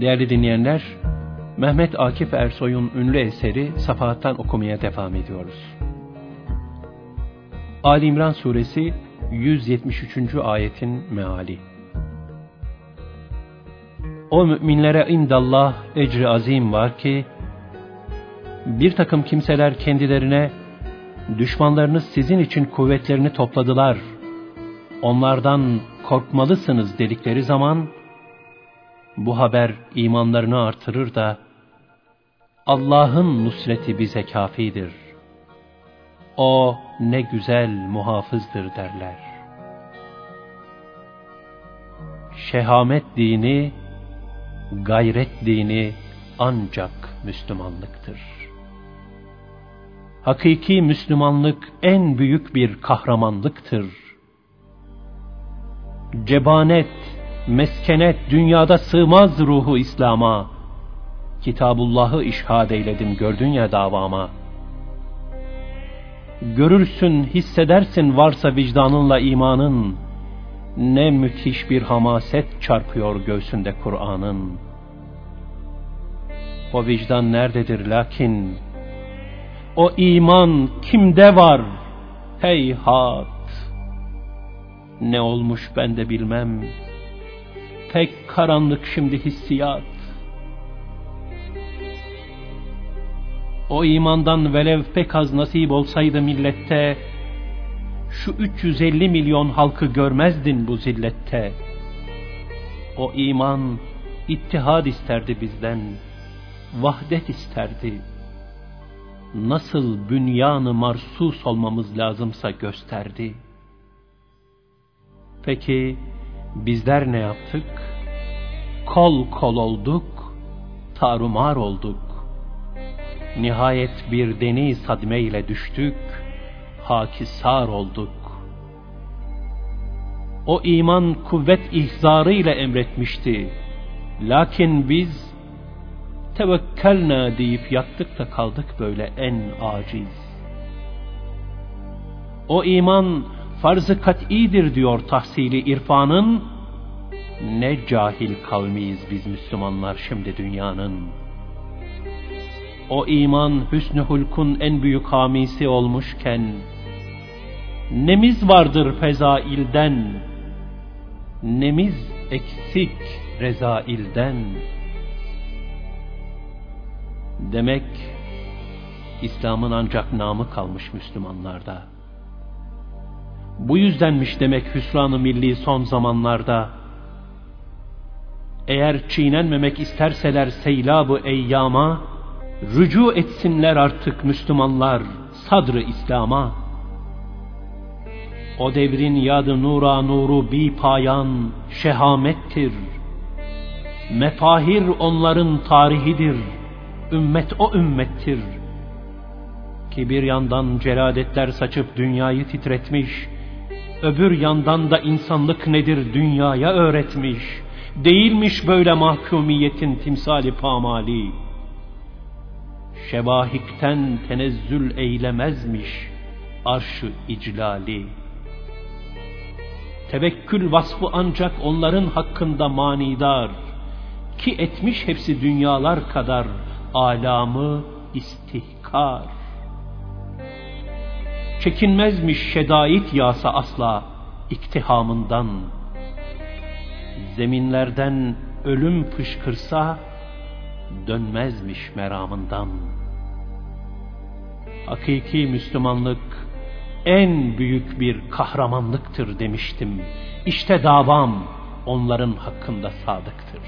Değerli dinleyenler, Mehmet Akif Ersoy'un ünlü eseri Safahat'tan okumaya devam ediyoruz. Ali İmran Suresi 173. ayetin meali. O müminlere indallah ecri azim var ki, bir takım kimseler kendilerine, düşmanlarınız sizin için kuvvetlerini topladılar, onlardan korkmalısınız dedikleri zaman, bu haber imanlarını artırır da, Allah'ın nusreti bize kafidir. O ne güzel muhafızdır derler. Şehamet dini, gayret dini ancak Müslümanlıktır. Hakiki Müslümanlık en büyük bir kahramanlıktır. Cebanet, meskenet dünyada sığmaz ruhu İslam'a. Kitabullah'ı işhad eyledim gördün ya davama. Görürsün, hissedersin varsa vicdanınla imanın, ne müthiş bir hamaset çarpıyor göğsünde Kur'an'ın. O vicdan nerededir lakin, o iman kimde var? Heyhat! Ne olmuş ben de bilmem, pek karanlık şimdi hissiyat. O imandan velev pek az nasip olsaydı millette, şu 350 milyon halkı görmezdin bu zillette. O iman ittihad isterdi bizden, vahdet isterdi. Nasıl bünyan-ı marsus olmamız lazımsa gösterdi. Peki bizler ne yaptık? Kol kol olduk, tarumar olduk. Nihayet bir deni sadme ile düştük, hakisar olduk. O iman kuvvet ihzarı ile emretmişti. Lakin biz tevekkelna deyip yattık da kaldık böyle en aciz. O iman farz-ı kat'idir diyor tahsili irfanın. Ne cahil kavmiyiz biz Müslümanlar şimdi dünyanın. O iman hüsnü hulkun en büyük hamisi olmuşken, nemiz vardır fezailden, nemiz eksik rezailden. Demek İslam'ın ancak namı kalmış Müslümanlarda. Bu yüzdenmiş demek hüsran-ı milli son zamanlarda. Eğer çiğnenmemek isterseler seylab-ı eyyama, rücu etsinler artık Müslümanlar sadr-ı İslam'a. O devrin yadı nura nuru bi payan şehamettir. Mefahir onların tarihidir. Ümmet o ümmettir. Ki bir yandan celadetler saçıp dünyayı titretmiş, öbür yandan da insanlık nedir dünyaya öğretmiş. Değilmiş böyle mahkumiyetin timsali pamali. Şevahikten tenezzül eylemezmiş arş-ı iclali. Tevekkül vasfı ancak onların hakkında manidar, ki etmiş hepsi dünyalar kadar alamı istihkar. Çekinmezmiş şedait yağsa asla iktihamından. Zeminlerden ölüm fışkırsa dönmezmiş meramından. Hakiki Müslümanlık en büyük bir kahramanlıktır demiştim. İşte davam onların hakkında sadıktır.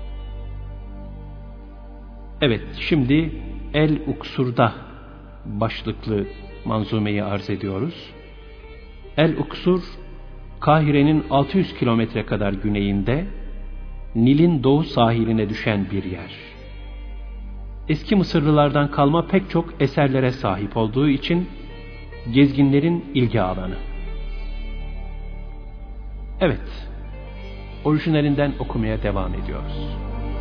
Evet, şimdi El-Uksur'da başlıklı manzumeyi arz ediyoruz. El-Uksur, Kahire'nin 600 kilometre kadar güneyinde, Nil'in doğu sahiline düşen bir yer. Eski Mısırlılardan kalma pek çok eserlere sahip olduğu için gezginlerin ilgi alanı. Evet, orijinalinden okumaya devam ediyoruz.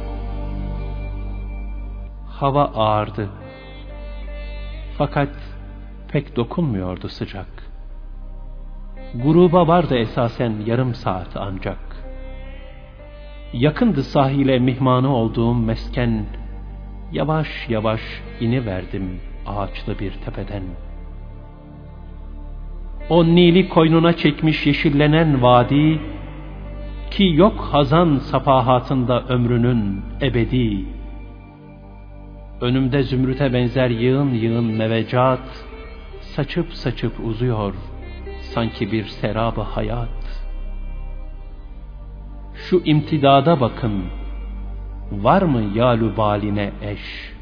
Hava ağırdı. Fakat pek dokunmuyordu sıcak. Gruba vardı esasen yarım saat ancak. yakındı sahile mihmanı olduğum mesken, yavaş yavaş iniverdim ağaçlı bir tepeden. O Nil'i koynuna çekmiş yeşillenen vadi, ki yok hazan safahatında ömrünün ebedi. Önümde zümrüte benzer yığın yığın mevecat, saçıp saçıp uzuyor sanki bir serab-ı hayat. Şu imtidada bakın, var mı yâlü baline eş?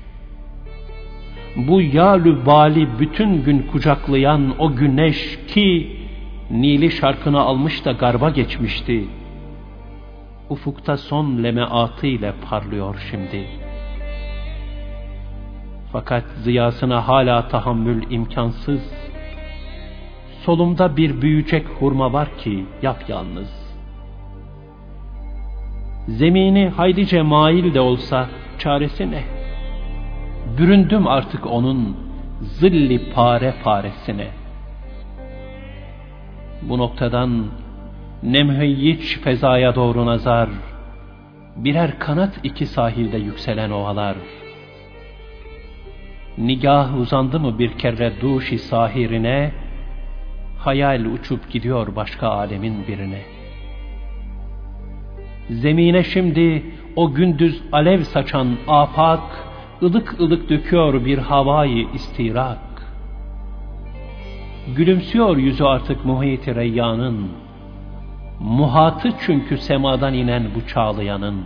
Bu yâlü bali bütün gün kucaklayan o güneş ki Nil'i şarkına almış da garba geçmişti, ufukta son lemeatı ile parlıyor şimdi. Fakat ziyasına hala tahammül imkansız. Solumda bir büyüyecek hurma var ki yapyalnız. Zemini haylice mail de olsa çaresi ne? Büründüm artık onun zilli pare paresine. Bu noktadan nemheyyiç fezaya doğru nazar, birer kanat iki sahilde yükselen ovalar. Nigah uzandı mı bir kere duşi sahirine, hayal uçup gidiyor başka alemin birine. Zemine şimdi o gündüz alev saçan afak, ılık ılık döküyor bir havayı istirak. Gülümsüyor yüzü artık muhit-i reyyanın, muhatı çünkü semadan inen bu çağlayanın.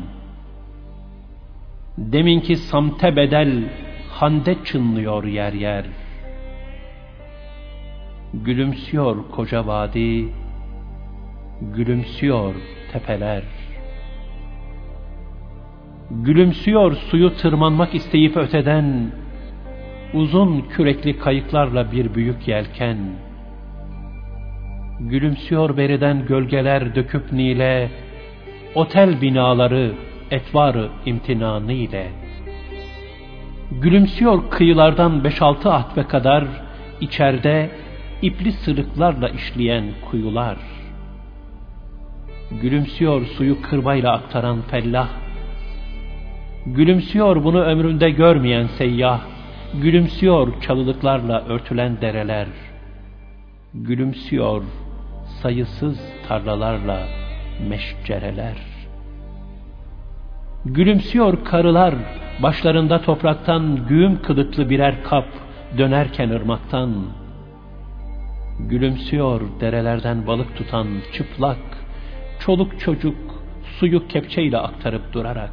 Deminki samte bedel hande çınlıyor yer yer. Gülümsüyor koca vadi, gülümsüyor tepeler. Gülümsüyor suyu tırmanmak isteyip öteden, uzun kürekli kayıklarla bir büyük yelken. Gülümsüyor beriden gölgeler döküp Nil'e, otel binaları etvarı imtinanı ile. Gülümsüyor kıyılardan 5-6 atve kadar içeride ipli sırıklarla işleyen kuyular. Gülümsüyor suyu kırbayla aktaran fellah. Gülümsüyor bunu ömründe görmeyen seyyah. Gülümsüyor çalılıklarla örtülen dereler. Gülümsüyor sayısız tarlalarla meşcereler. Gülümsüyor karılar, başlarında topraktan güğüm kılıklı birer kap dönerken ırmaktan. Gülümsüyor derelerden balık tutan çıplak, çoluk çocuk suyu kepçeyle aktarıp durarak.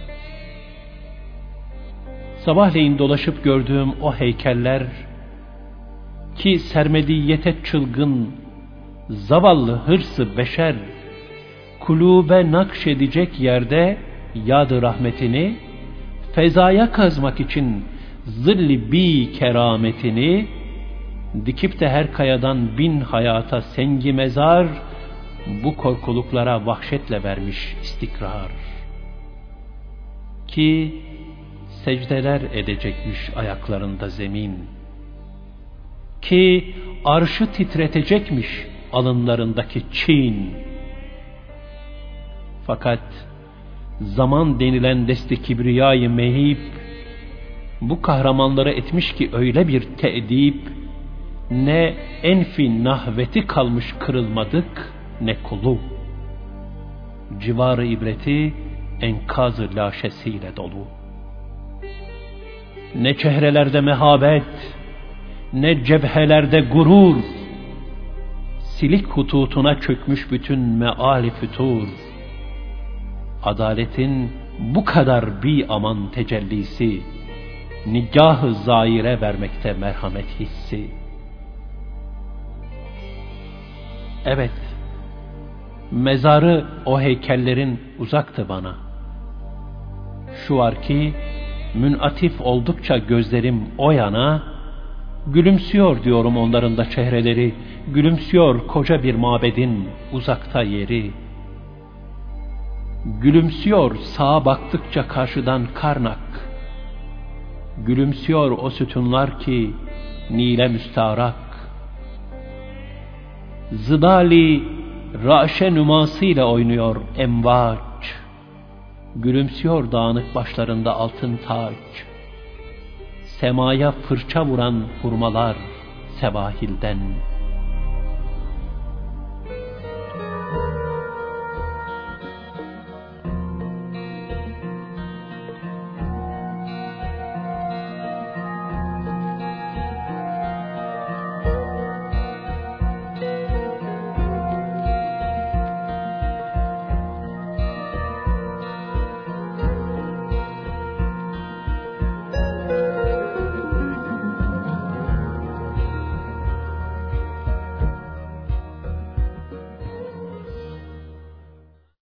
Sabahleyin dolaşıp gördüğüm o heykeller, ki sermediyete çılgın, zavallı hırsı beşer, kulube nakşedecek yerde yad-ı rahmetini, fezaya kazmak için zilli bi kerametini, dikip de her kayadan 1000 hayata sengi mezar, bu korkuluklara vahşetle vermiş istikrar. Ki secdeler edecekmiş ayaklarında zemin, ki arşı titretecekmiş alınlarındaki çin. Fakat zaman denilen desti kibriyayı mehip, bu kahramanları etmiş ki öyle bir te'dip, ne enfi nahveti kalmış kırılmadık, ne kulu. Civarı ibreti enkaz-ı laşesiyle dolu. Ne çehrelerde mehabet, ne cebhelerde gurur, silik hututuna çökmüş bütün meali fütur. Adaletin bu kadar bi aman tecellisi, nigah-ı zaire vermekte merhamet hissi. Evet, mezarı o heykellerin uzaktı bana. Şu var ki, münatif oldukça gözlerim o yana, gülümsüyor diyorum onların da çehreleri, gülümsüyor koca bir mabedin uzakta yeri. Gülümsüyor sağa baktıkça karşıdan Karnak, gülümsüyor o sütunlar ki Nil'e müstarak. Zıdali raşe nümasıyla oynuyor emvaç, Gülümsüyor dağınık başlarında altın taç. Semaya fırça vuran hurmalar sebahilden.